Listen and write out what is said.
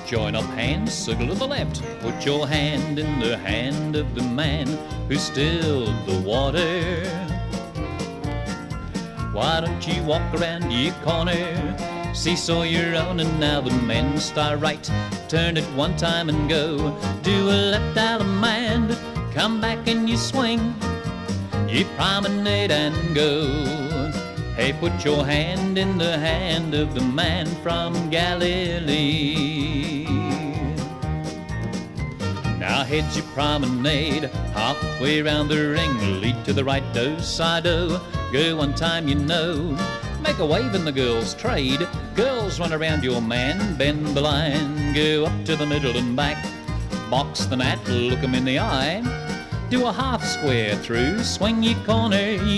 Join up hands, circle to the left. Put your hand in the hand of the man who stilled the water. Why don't you walk around your corner? Seesaw your own, and now the men start right. Turn it one time and go. Do a left Allemande, come back and you swing. You promenade and go. Hey, put your hand in the hand of the man from Galilee. Now head you promenade, halfway round the ring. Lead to the right, do, side, do. Go one time, you know. Make a wave in the girls' trade. Girls run around your man, bend the line. Go up to the middle and back. Box the gnat, look him in the eye. Do a half square through, swing your corner.